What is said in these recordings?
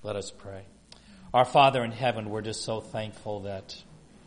Let us pray. Our Father in heaven, we're just so thankful that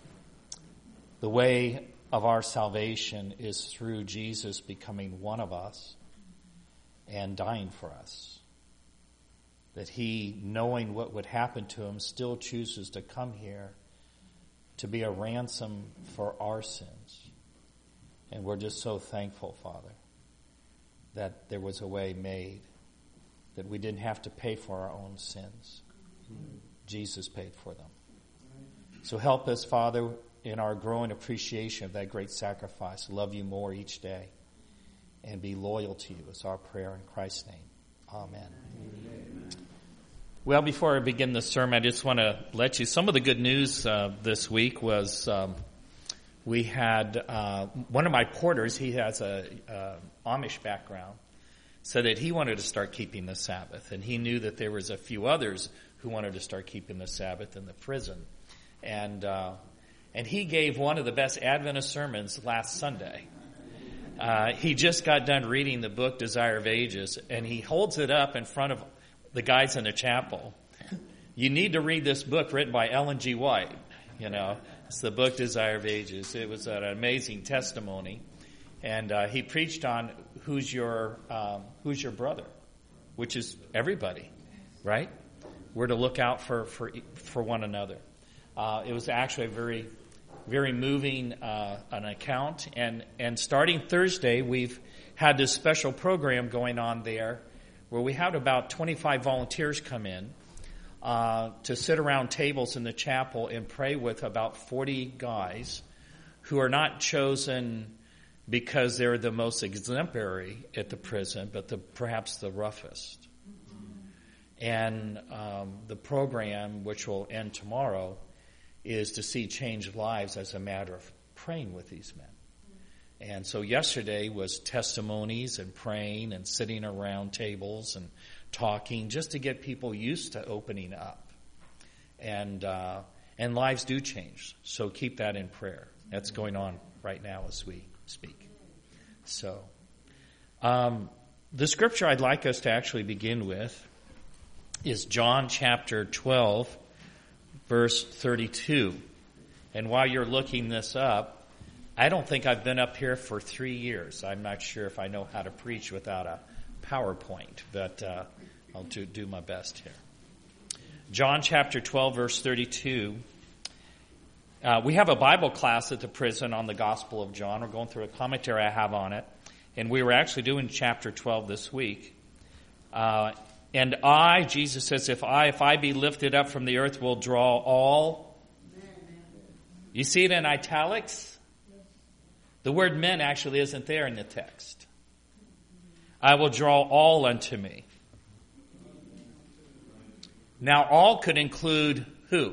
the way of our salvation is through Jesus becoming one of us and dying for us. That he, knowing what would happen to him, still chooses to come here to be a ransom for our sins. And we're just so thankful, Father, that there was a way made, that we didn't have to pay for our own sins. Jesus paid for them. So help us, Father, in our growing appreciation of that great sacrifice, love you more each day and be loyal to you is our prayer in Christ's name. Amen. Amen. Well, before I begin the sermon, I just want to let you, some of the good news this week was we had one of my porters, he has a Amish background, said that he wanted to start keeping the Sabbath, and he knew that there was a few others who wanted to start keeping the Sabbath in the prison. And he gave one of the best Adventist sermons last Sunday. He just got done reading the book Desire of Ages, and he holds it up in front of the guys in the chapel. You need to read this book written by Ellen G. White. You know, it's the book Desire of Ages. It was an amazing testimony. And he preached on who's your brother, which is everybody, right? We're to look out for one another. It was actually a very, very moving an account. And starting Thursday, we've had this special program going on there where we had about 25 volunteers come in to sit around tables in the chapel and pray with about 40 guys who are not chosen because they're the most exemplary at the prison, but perhaps the roughest. And the program, which will end tomorrow, is to see changed lives as a matter of praying with these men. And so yesterday was testimonies and praying and sitting around tables and talking just to get people used to opening up. And lives do change. So keep that in prayer. That's going on right now as we speak. So the scripture I'd like us to actually begin with is John chapter 12, verse 32. And while you're looking this up, I don't think I've been up here for 3 years. I'm not sure if I know how to preach without a PowerPoint, but I'll do my best here. John chapter 12, verse 32. We have a Bible class at the prison on the Gospel of John. We're going through a commentary I have on it. And we were actually doing chapter 12 this week. And I, Jesus says, if I be lifted up from the earth, will draw all. You see it in italics? The word men actually isn't there in the text. I will draw all unto me. Now, all could include who?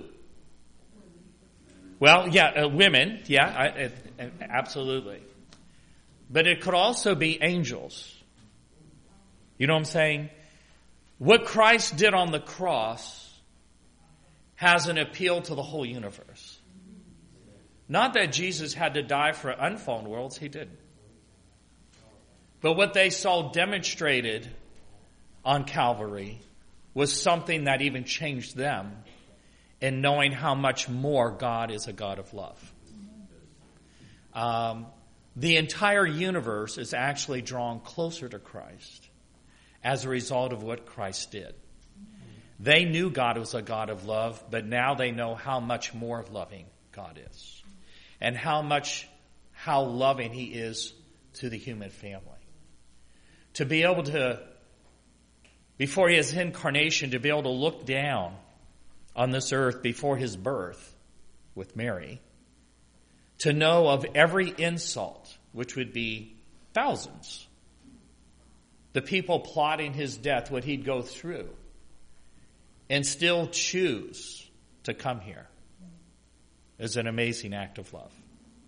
Well, yeah, women. Yeah, absolutely. But it could also be angels. You know what I'm saying? What Christ did on the cross has an appeal to the whole universe. Not that Jesus had to die for unfallen worlds, he didn't. But what they saw demonstrated on Calvary was something that even changed them in knowing how much more God is a God of love. The entire universe is actually drawn closer to Christ as a result of what Christ did. They knew God was a God of love, but now they know how much more loving God is. And how loving he is to the human family. To be able to, before his incarnation, to be able to look down on this earth before his birth with Mary, to know of every insult, which would be thousands, the people plotting his death, what he'd go through, and still choose to come here, is an amazing act of love.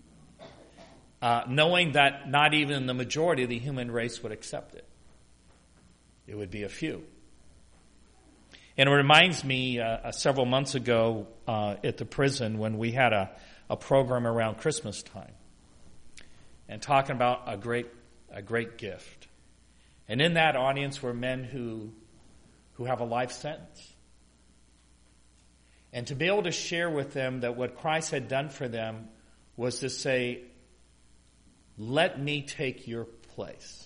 Knowing that not even the majority of the human race would accept it. It would be a few. And it reminds me several months ago at the prison when we had a program around Christmas time and talking about a great gift. And in that audience were men who have a life sentence. And to be able to share with them that what Christ had done for them was to say, let me take your place.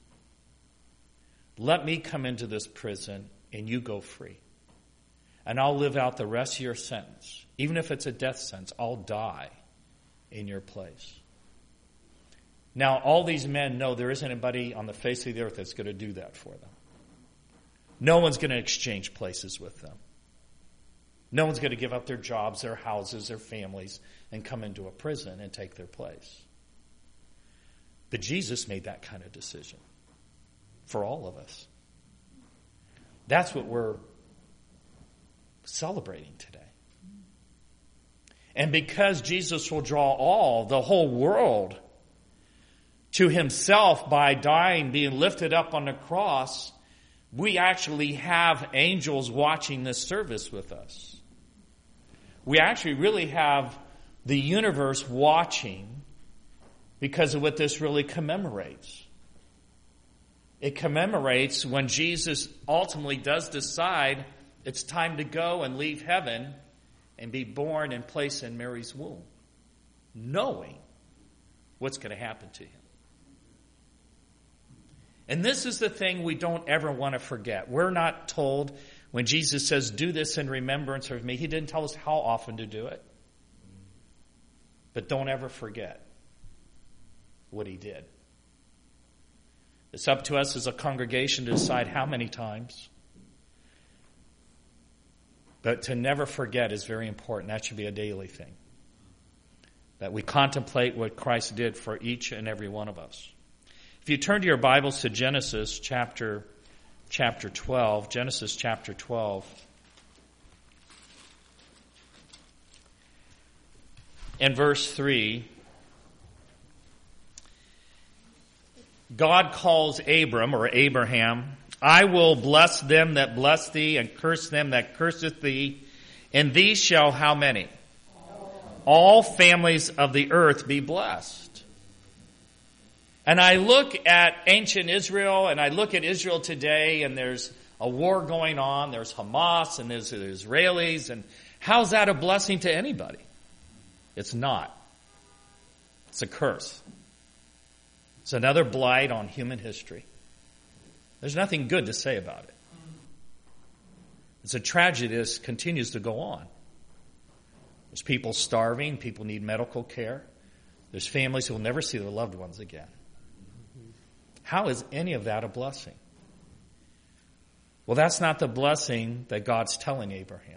Let me come into this prison and you go free. And I'll live out the rest of your sentence. Even if it's a death sentence, I'll die in your place. Now, all these men know there isn't anybody on the face of the earth that's going to do that for them. No one's going to exchange places with them. No one's going to give up their jobs, their houses, their families, and come into a prison and take their place. But Jesus made that kind of decision for all of us. That's what we're celebrating today. And because Jesus will draw the whole world, to himself by dying, being lifted up on the cross, we actually have angels watching this service with us. We actually really have the universe watching because of what this really commemorates. It commemorates when Jesus ultimately does decide it's time to go and leave heaven and be born and placed in Mary's womb, knowing what's going to happen to him. And this is the thing we don't ever want to forget. We're not told when Jesus says, do this in remembrance of me. He didn't tell us how often to do it. But don't ever forget what he did. It's up to us as a congregation to decide how many times. But to never forget is very important. That should be a daily thing. That we contemplate what Christ did for each and every one of us. If you turn to your Bibles to Genesis chapter 12, Genesis chapter 12. In verse 3, God calls Abram, or Abraham, I will bless them that bless thee, and curse them that curseth thee, and these shall how many? All families of the earth be blessed. And I look at ancient Israel, and I look at Israel today, and there's a war going on. There's Hamas, and there's the Israelis, and how's that a blessing to anybody? It's not. It's a curse. It's another blight on human history. There's nothing good to say about it. It's a tragedy that continues to go on. There's people starving. People need medical care. There's families who will never see their loved ones again. How is any of that a blessing? Well, that's not the blessing that God's telling Abraham.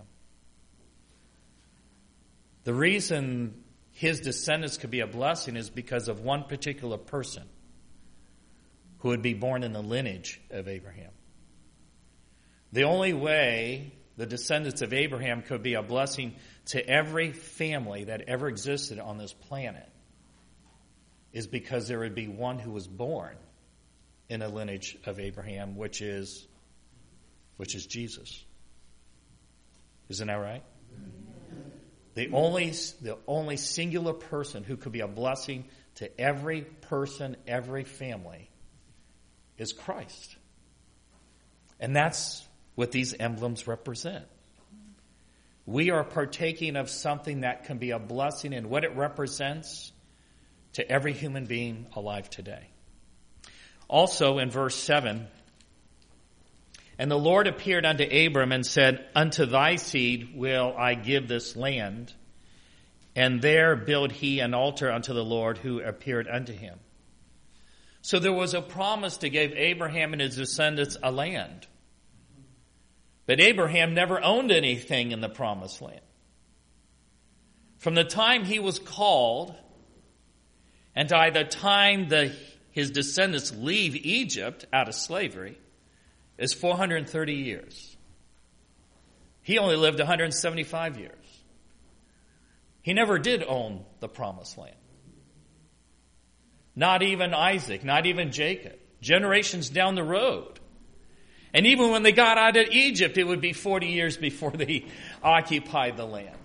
The reason his descendants could be a blessing is because of one particular person who would be born in the lineage of Abraham. The only way the descendants of Abraham could be a blessing to every family that ever existed on this planet is because there would be one who was born in a lineage of Abraham, which is Jesus. Isn't that right? The only singular person who could be a blessing to every person, every family, is Christ. And that's what these emblems represent. We are partaking of something that can be a blessing in what it represents to every human being alive today. Also in verse 7, and the Lord appeared unto Abram and said, unto thy seed will I give this land. And there built he an altar unto the Lord who appeared unto him. So there was a promise to give Abraham and his descendants a land. But Abraham never owned anything in the promised land. From the time he was called and by the time his descendants leave Egypt out of slavery is 430 years. He only lived 175 years. He never did own the promised land. Not even Isaac, not even Jacob. Generations down the road. And even when they got out of Egypt, it would be 40 years before they occupied the land.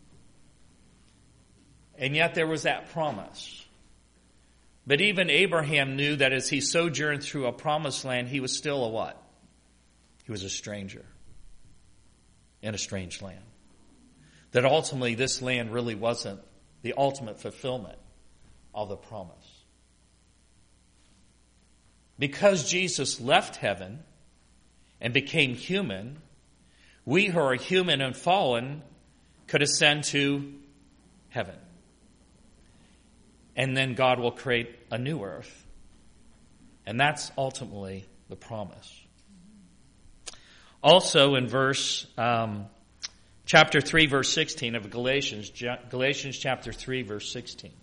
And yet there was that promise. But even Abraham knew that as he sojourned through a promised land, he was still a what? He was a stranger in a strange land. that ultimately this land really wasn't the ultimate fulfillment of the promise. Because Jesus left heaven and became human, we who are human and fallen could ascend to heaven. And then God will create a new earth. And that's ultimately the promise. Also in chapter 3, verse 16 of Galatians chapter 3, verse 16.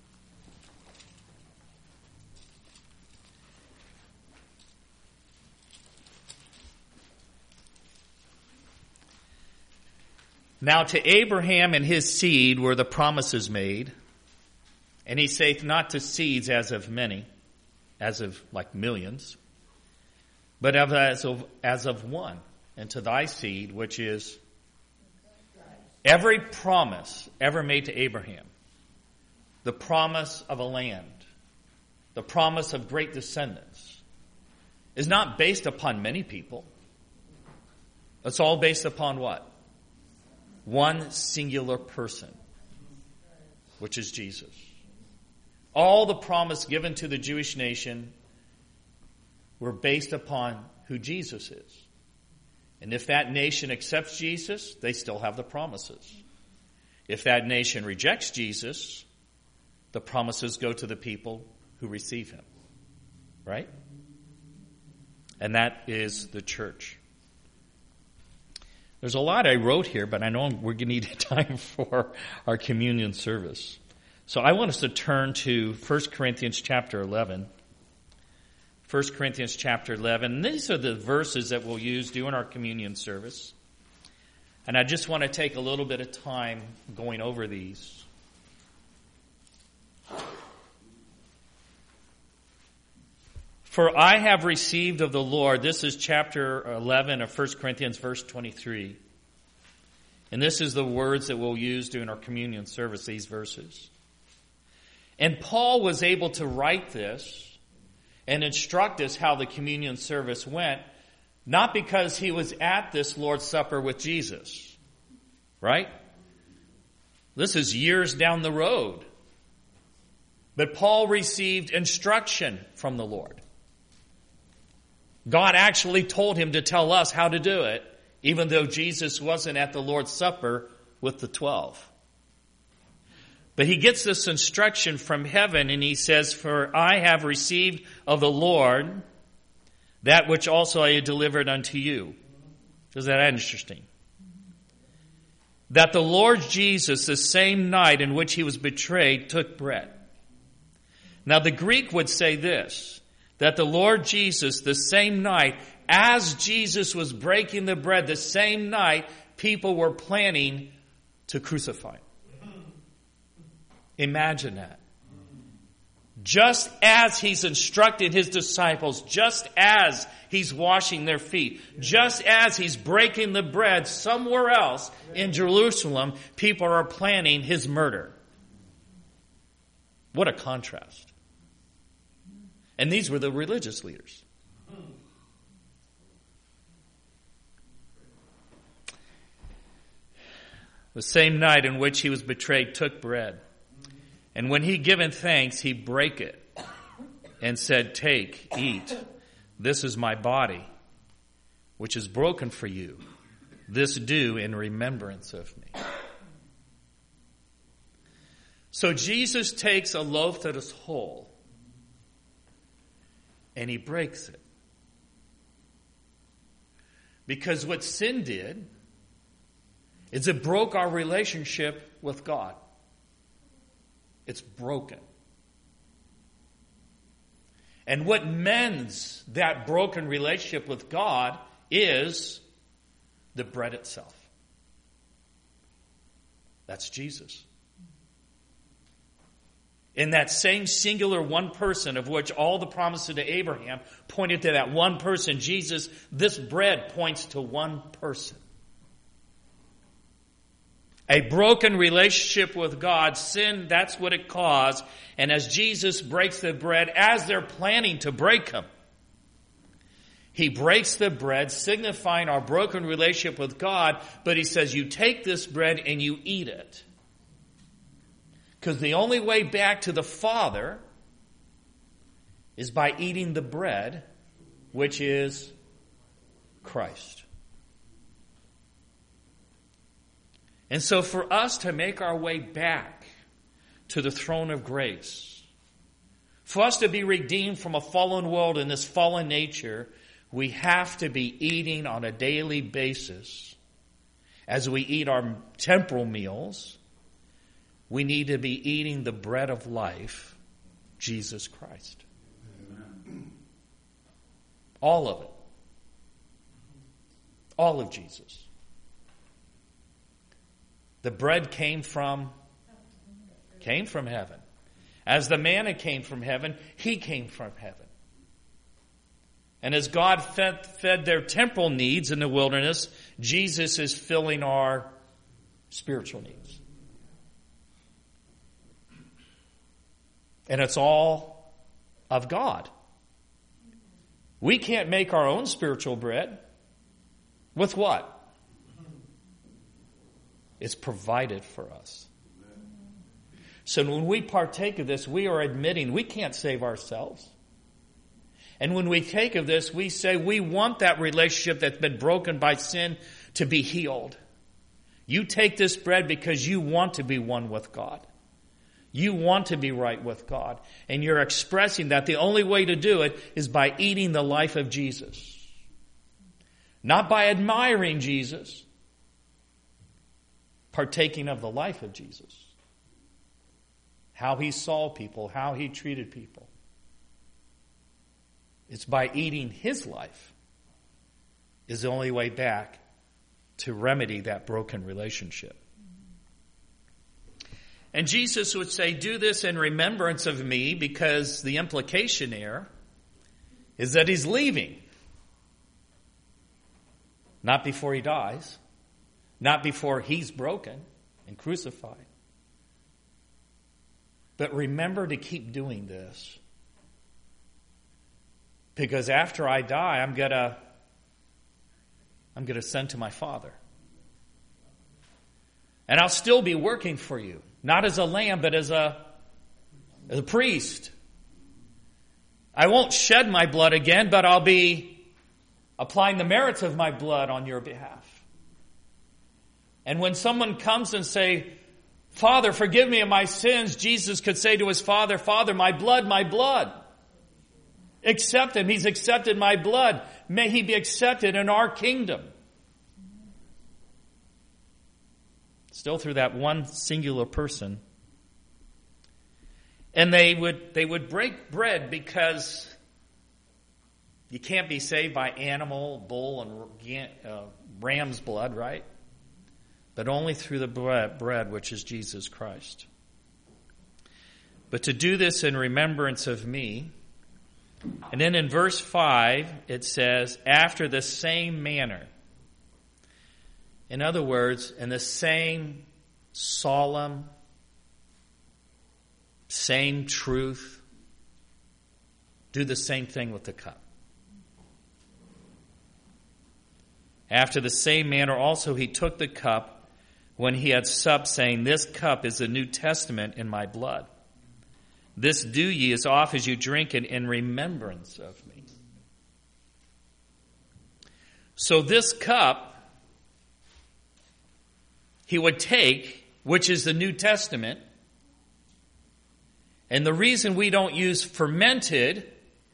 Now to Abraham and his seed were the promises made, and he saith not to seeds as of many, as of like millions, but as of one, and to thy seed, which is every promise ever made to Abraham, the promise of a land, the promise of great descendants, is not based upon many people. It's all based upon what? One singular person, which is Jesus. All the promise given to the Jewish nation were based upon who Jesus is. And if that nation accepts Jesus, they still have the promises. If that nation rejects Jesus, the promises go to the people who receive him. Right? And that is the church. There's a lot I wrote here, but I know we're going to need time for our communion service. So I want us to turn to 1 Corinthians chapter 11. 1 Corinthians chapter 11. And these are the verses that we'll use during our communion service. And I just want to take a little bit of time going over these. For I have received of the Lord, this is chapter 11 of 1 Corinthians, verse 23. And this is the words that we'll use during our communion service, these verses. And Paul was able to write this and instruct us how the communion service went, not because he was at this Lord's Supper with Jesus, right? This is years down the road. But Paul received instruction from the Lord. God actually told him to tell us how to do it, even though Jesus wasn't at the Lord's Supper with the 12. But he gets this instruction from heaven, and he says, For I have received of the Lord that which also I delivered unto you. Isn't that interesting? That the Lord Jesus, the same night in which he was betrayed, took bread. Now the Greek would say this, that the Lord Jesus, the same night, as Jesus was breaking the bread, the same night, people were planning to crucify him. Imagine that. Just as he's instructed his disciples, just as he's washing their feet, just as he's breaking the bread somewhere else in Jerusalem, people are planning his murder. What a contrast. And these were the religious leaders. The same night in which he was betrayed, took bread. And when he given thanks, he brake it and said, Take, eat. This is my body, which is broken for you. This do in remembrance of me. So Jesus takes a loaf that is whole, and he breaks it. Because what sin did is it broke our relationship with God. It's broken. And what mends that broken relationship with God is the bread itself. That's Jesus. In that same singular one person of which all the promises to Abraham pointed to that one person, Jesus, this bread points to one person. A broken relationship with God, sin, that's what it caused. And as Jesus breaks the bread, as they're planning to break him, He breaks the bread, signifying our broken relationship with God, but he says, you take this bread and you eat it. Because the only way back to the Father is by eating the bread, which is Christ. And so for us to make our way back to the throne of grace, for us to be redeemed from a fallen world and this fallen nature, we have to be eating on a daily basis. As we eat our temporal meals, we need to be eating the bread of life, Jesus Christ. Amen. All of it. All of Jesus. The bread came from heaven. As the manna came from heaven, he came from heaven. And as God fed their temporal needs in the wilderness, Jesus is filling our spiritual needs. And it's all of God. We can't make our own spiritual bread. With what? It's provided for us. So when we partake of this, we are admitting we can't save ourselves. And when we take of this, we say we want that relationship that's been broken by sin to be healed. You take this bread because you want to be one with God. You want to be right with God. And you're expressing that the only way to do it is by eating the life of Jesus. Not by admiring Jesus. Partaking of the life of Jesus. How he saw people, how he treated people. It's by eating his life is the only way back to remedy that broken relationship. And Jesus would say, do this in remembrance of me, because the implication there is that he's leaving. Not before he dies. Not before he's broken and crucified. But remember to keep doing this. Because after I die, I'm gonna ascend to my Father. And I'll still be working for you. Not as a lamb, but as a priest. I won't shed my blood again, but I'll be applying the merits of my blood on your behalf. And when someone comes and say, Father, forgive me of my sins, Jesus could say to his Father, Father, my blood, my blood. Accept him. He's accepted my blood. May he be accepted in our kingdom. Still through that one singular person. And they would break bread because you can't be saved by animal, bull, and ram's blood, right? But only through the bread, which is Jesus Christ. But to do this in remembrance of me. And then in verse 5, it says, after the same manner. In other words, in the same solemn, same truth, do the same thing with the cup. After the same manner also he took the cup when he had supped, saying, this cup is the New Testament in my blood. This do ye as oft as you drink it in remembrance of me. So this cup he would take, which is the New Testament. And the reason we don't use fermented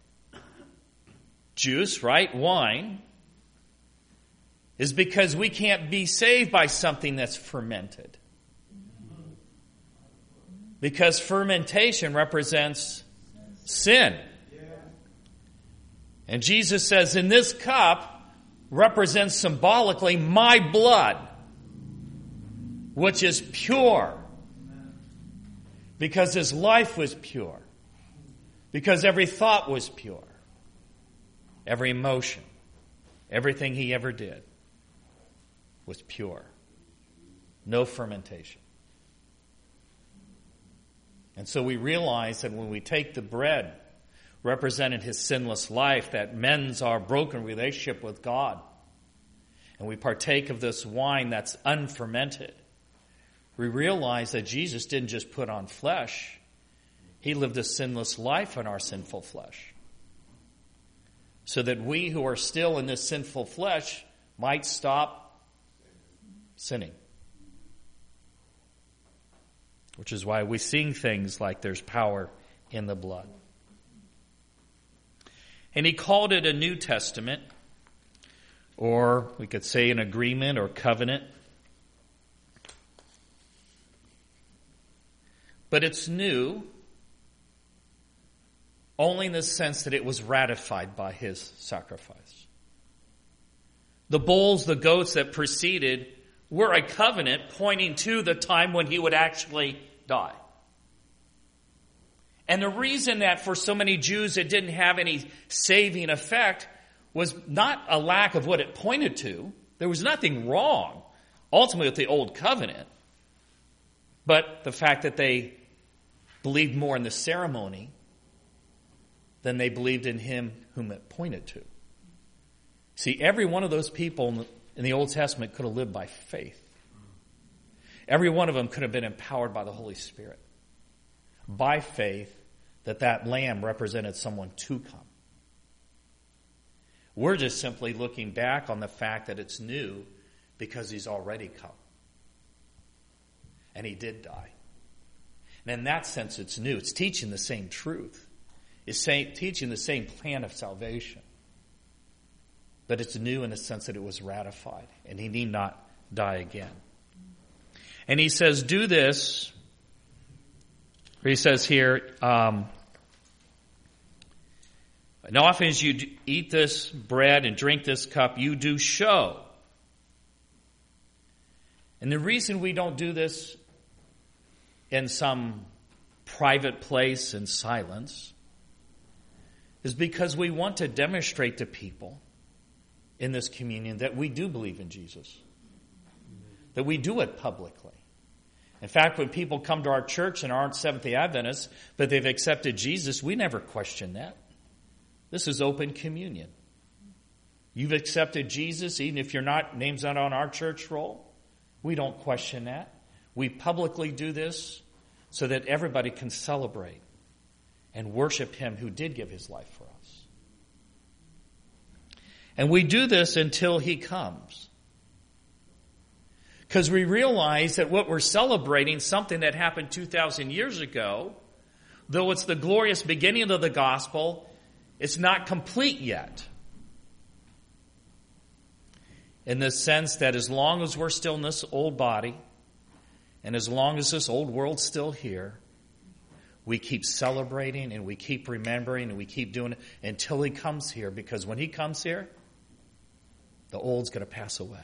juice, right, wine, is because we can't be saved by something that's fermented. Because fermentation represents sin. And Jesus says, in this cup represents symbolically my blood, which is pure. Because his life was pure. Because every thought was pure. Every emotion, everything he ever did was pure. No fermentation. And so we realize that when we take the bread, represented his sinless life that mends our broken relationship with God. And we partake of this wine that's unfermented. We realize that Jesus didn't just put on flesh. He lived a sinless life in our sinful flesh. So that we who are still in this sinful flesh might stop sinning. Which is why we sing things like there's power in the blood. And he called it a New Testament, or we could say an agreement or covenant. But it's new only in the sense that it was ratified by his sacrifice. The bulls, the goats that preceded were a covenant pointing to the time when he would actually die. And the reason that for so many Jews it didn't have any saving effect was not a lack of what it pointed to. There was nothing wrong, ultimately, with the old covenant. But the fact that they believed more in the ceremony than they believed in him whom it pointed to. See, every one of those people in the Old Testament could have lived by faith. Every one of them could have been empowered by the Holy Spirit. By faith, that lamb represented someone to come. We're just simply looking back on the fact that it's new because he's already come. And he did die. And in that sense, it's new. It's teaching the same truth. It's teaching the same plan of salvation. But it's new in the sense that it was ratified. And he need not die again. And he says, do this. He says here, and often as you eat this bread and drink this cup, you do show. And the reason we don't do this in some private place in silence is because we want to demonstrate to people in this communion that we do believe in Jesus. That we do it publicly. In fact, when people come to our church and aren't Seventh-day Adventists, but they've accepted Jesus, we never question that. This is open communion. You've accepted Jesus, even if your name's not on our church roll. We don't question that. We publicly do this so that everybody can celebrate and worship him who did give his life for us. And we do this until he comes. Because we realize that what we're celebrating, something that happened 2,000 years ago, though it's the glorious beginning of the gospel, it's not complete yet. In the sense that as long as we're still in this old body, and as long as this old world's still here, we keep celebrating and we keep remembering and we keep doing it until he comes here. Because when he comes here, the old's going to pass away.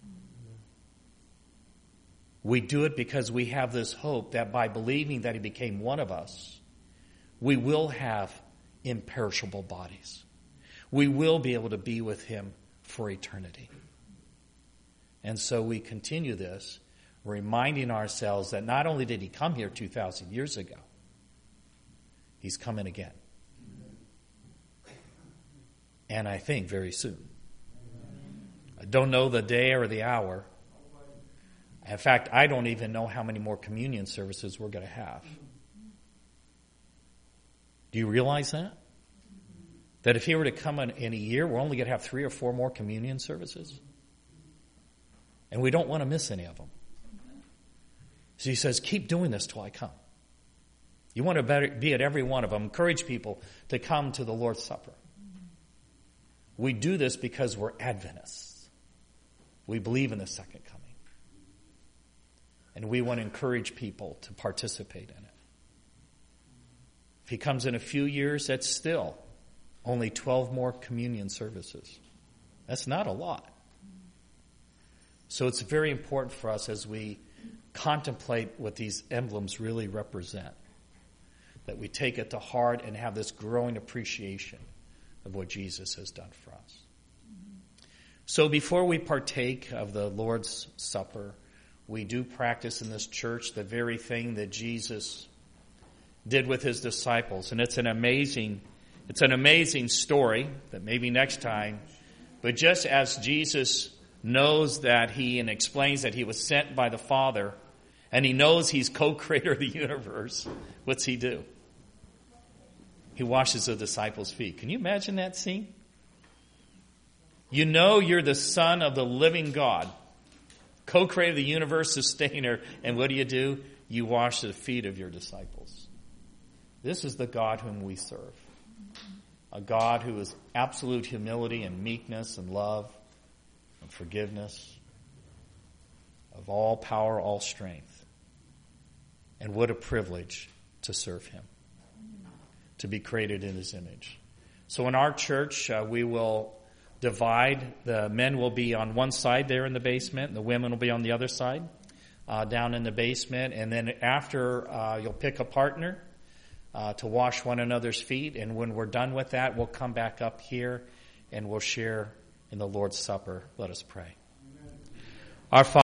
We do it because we have this hope that by believing that he became one of us, we will have imperishable bodies. We will be able to be with him for eternity. And so we continue this, reminding ourselves that not only did he come here 2,000 years ago, he's coming again. And I think very soon. I don't know the day or the hour. In fact, I don't even know how many more communion services we're going to have. Do you realize that? That if he were to come in a year, we're only going to have 3 or 4 more communion services? And we don't want to miss any of them. So he says, keep doing this till I come. You want to be at every one of them. Encourage people to come to the Lord's Supper. We do this because we're Adventists. We believe in the second coming. And we want to encourage people to participate in it. If he comes in a few years, that's still only 12 more communion services. That's not a lot. So it's very important for us as we contemplate what these emblems really represent, that we take it to heart and have this growing appreciation of what Jesus has done for us. So before we partake of the Lord's Supper, we do practice in this church the very thing that Jesus did with his disciples. And it's an amazing It's an amazing story that maybe next time, but just as Jesus knows that and explains that he was sent by the Father, and he knows he's co-creator of the universe, what's he do? He washes the disciples' feet. Can you imagine that scene? You know you're the Son of the living God, co-creator of the universe, sustainer, and what do? You wash the feet of your disciples. This is the God whom we serve. A God who is absolute humility and meekness and love and forgiveness, of all power, all strength. And what a privilege to serve him, to be created in his image. So in our church, we will divide. The men will be on one side there in the basement, and the women will be on the other side down in the basement. And then after, you'll pick a partner to wash one another's feet. And when we're done with that, we'll come back up here and we'll share in the Lord's Supper. Let us pray. Our Father,